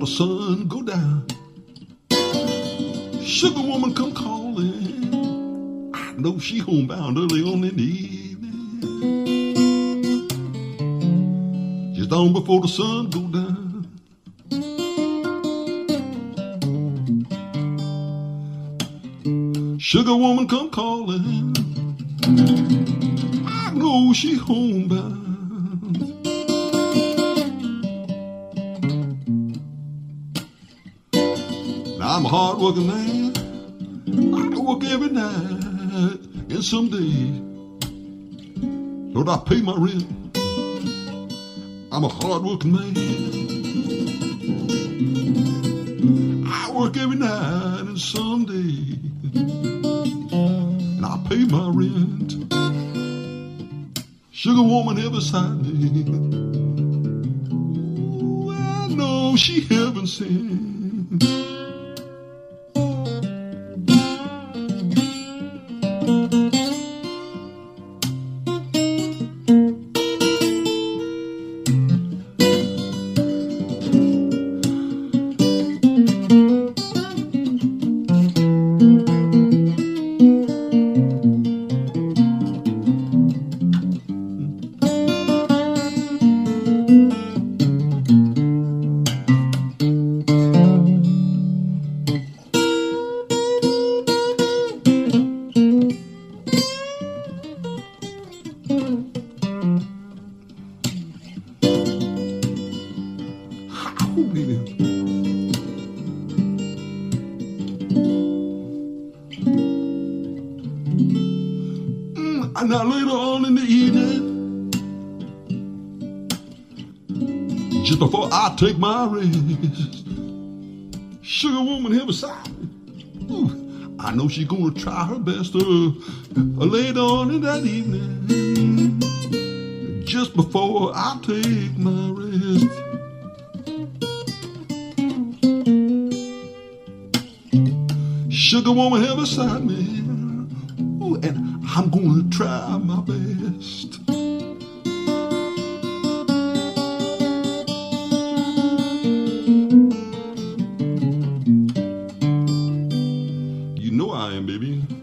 sun go down. Sugar woman come calling. I know she homebound early on in the evening. Just on before the sun go down. Sugar woman come calling. I know she homebound. Now I'm a hard-working man. I work every night and some days. Lord, I pay my rent. I'm a hard-working man. I work every night and some days. And I pay my rent. Sugar woman here beside me. Ooh, I know she heaven sent. And now later on in the evening, just before I take my rest, sugar woman here beside me, ooh, I know she's gonna try her best later on in that evening, just before I take my rest. Sugar woman here beside me, ooh, and I'm gonna try my best. You know I am, baby.